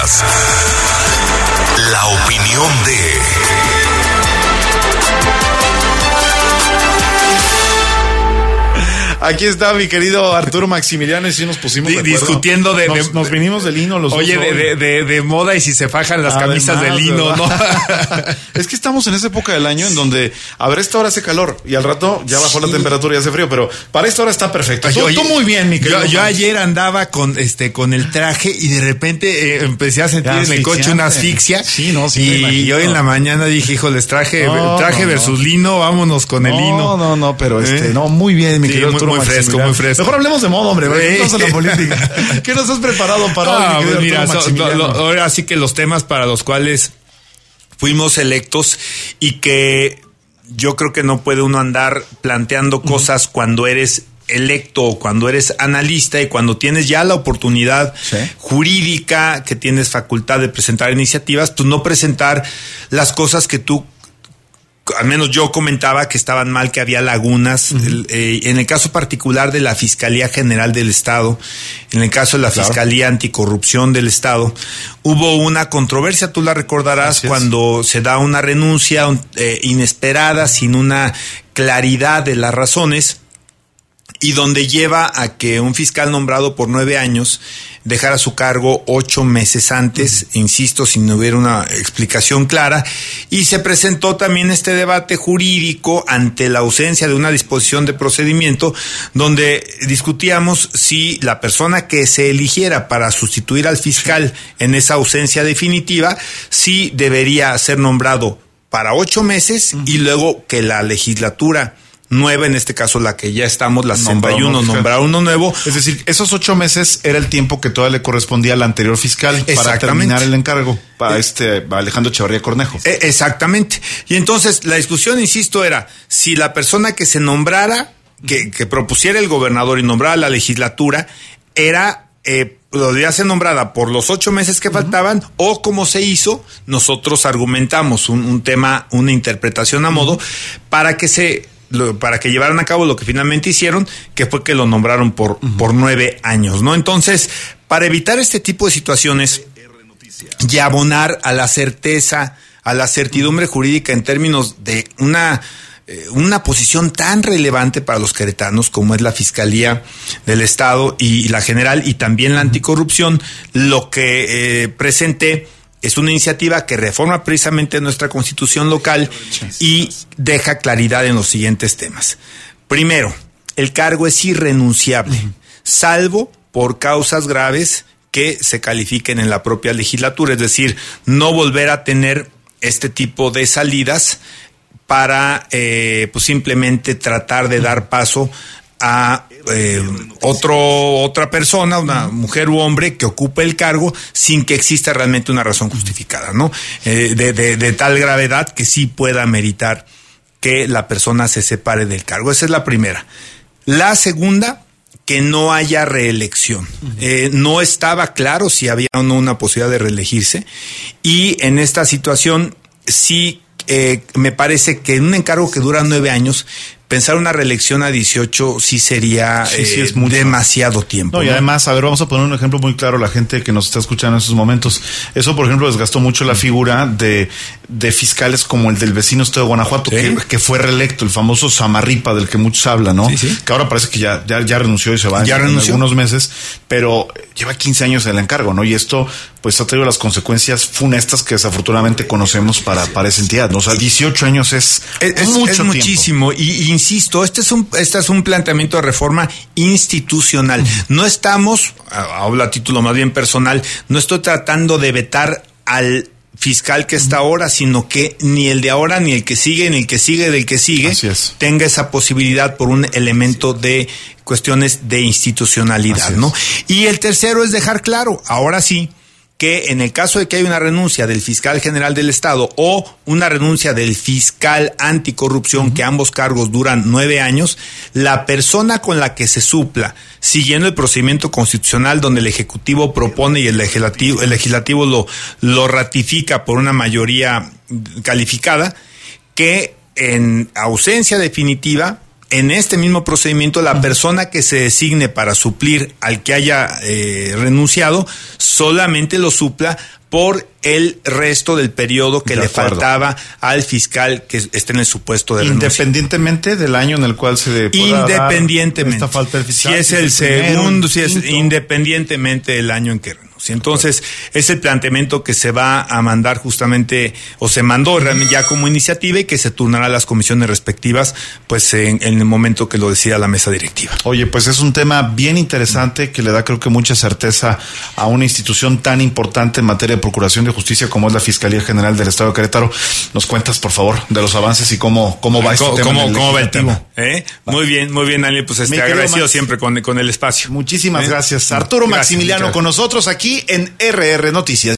Escuchas la opinión de... Aquí está mi querido Arturo Maximiliano y sí nos pusimos de acuerdo. Discutiendo nos vinimos de lino los oye, dos. De moda y si se fajan las camisas de lino, ¿no? Es que estamos en esa época del año en donde a ver, esta hora hace calor y al rato ya bajó la temperatura y hace frío, pero para esta hora está perfecto. Tú muy bien, mi querido. Yo ayer andaba con el traje y de repente empecé a sentir en el coche una asfixia. Sí, no, sí. Y hoy en la mañana dije, híjoles, traje versus lino, vámonos con el lino. No, pero no, muy bien, mi querido Arturo. Muy fresco. Mejor hablemos de moda, hombre. Vamos a la política. ¿Qué nos has preparado para hoy, mi querido Arturo Maximiliano? Ahora sí que los temas para los cuales fuimos electos y que yo creo que no puede uno andar planteando cosas cuando eres electo, cuando eres analista y cuando tienes ya la oportunidad jurídica, que tienes facultad de presentar iniciativas, pues no presentar las cosas que tú, al menos yo comentaba que estaban mal, que había lagunas. En el caso particular de la Fiscalía General del Estado, en el caso de la Fiscalía Anticorrupción del Estado, hubo una controversia, tú la recordarás, cuando se da una renuncia inesperada, sin una claridad de las razones, y donde lleva a que un fiscal nombrado por 9 años dejara su cargo 8 meses antes, insisto, sin hubiera una explicación clara, y se presentó también este debate jurídico ante la ausencia de una disposición de procedimiento, donde discutíamos si la persona que se eligiera para sustituir al fiscal en esa ausencia definitiva, si debería ser nombrado para 8 meses y luego que la legislatura nueva, en este caso la que ya estamos, la 61, nombrar uno nuevo. Es decir, esos 8 meses era el tiempo que todavía le correspondía al anterior fiscal para terminar el encargo, para Alejandro Echevarría Cornejo. Exactamente. Y entonces la discusión, insisto, era si la persona que se nombrara, que propusiera el gobernador y nombrara la legislatura, era podría ser nombrada por los 8 meses que faltaban, o como se hizo, nosotros argumentamos un tema, una interpretación a modo, para que llevaran a cabo lo que finalmente hicieron, que fue que lo nombraron por 9 años, ¿no? Entonces, para evitar este tipo de situaciones y abonar a la certeza, a la certidumbre jurídica en términos de una posición tan relevante para los queretanos como es la Fiscalía del Estado y la General, y también la Anticorrupción, lo que presenté es una iniciativa que reforma precisamente nuestra Constitución local y deja claridad en los siguientes temas. Primero, el cargo es irrenunciable, salvo por causas graves que se califiquen en la propia legislatura, es decir, no volver a tener este tipo de salidas para pues simplemente tratar de dar paso a otra persona, una mujer u hombre que ocupe el cargo sin que exista realmente una razón justificada, ¿no? De tal gravedad que sí pueda meritar que la persona se separe del cargo. Esa es la primera. La segunda, que no haya reelección. No estaba claro si había o no una posibilidad de reelegirse, y en esta situación sí me parece que en un encargo que dura 9 años, pensar una reelección a 18 sí sería es demasiado tiempo. No, y además, a ver, vamos a poner un ejemplo muy claro a la gente que nos está escuchando en estos momentos. Eso, por ejemplo, desgastó mucho la figura de fiscales como el del vecino estado de Guanajuato, que fue reelecto, el famoso Samarripa del que muchos hablan, ¿no? Que ahora parece que ya renunció y se va en algunos meses, pero lleva 15 años en el encargo, ¿no? Y esto pues ha traído las consecuencias funestas que desafortunadamente conocemos para esa entidad, ¿no? O sea, 18 años es mucho muchísimo. Y insisto, este es un planteamiento de reforma institucional. No estamos, hablo a título más bien personal, no estoy tratando de vetar al fiscal que está ahora, sino que ni el de ahora, ni el que sigue, ni el que sigue del que sigue, tenga esa posibilidad por un elemento de cuestiones de institucionalidad, ¿no? Y el tercero es dejar claro, ahora sí, que en el caso de que haya una renuncia del fiscal general del Estado o una renuncia del fiscal anticorrupción, que ambos cargos duran 9 años, la persona con la que se supla, siguiendo el procedimiento constitucional donde el Ejecutivo propone y el Legislativo lo ratifica por una mayoría calificada, que en ausencia definitiva en este mismo procedimiento, la persona que se designe para suplir al que haya renunciado, solamente lo supla por el resto del periodo que le faltaba al fiscal que esté en el supuesto de renuncia. Independientemente del año en el cual se pueda Independientemente. dar esta falta del fiscal. Si es el segundo, si es independientemente del año en que renuncia. Entonces, es el planteamiento que se va a mandar justamente, o se mandó realmente ya como iniciativa, y que se turnará a las comisiones respectivas, pues en el momento que lo decida la mesa directiva. Oye, pues es un tema bien interesante que le da, creo que, mucha certeza a una institución tan importante en materia de procuración de justicia como es la Fiscalía General del Estado de Querétaro. Nos cuentas, por favor, de los avances y cómo va este tema. ¿Cómo va el tema? Muy bien, Daniel, pues agradecido siempre con el espacio. Muchísimas gracias. Arturo Maximiliano con nosotros aquí en RR Noticias.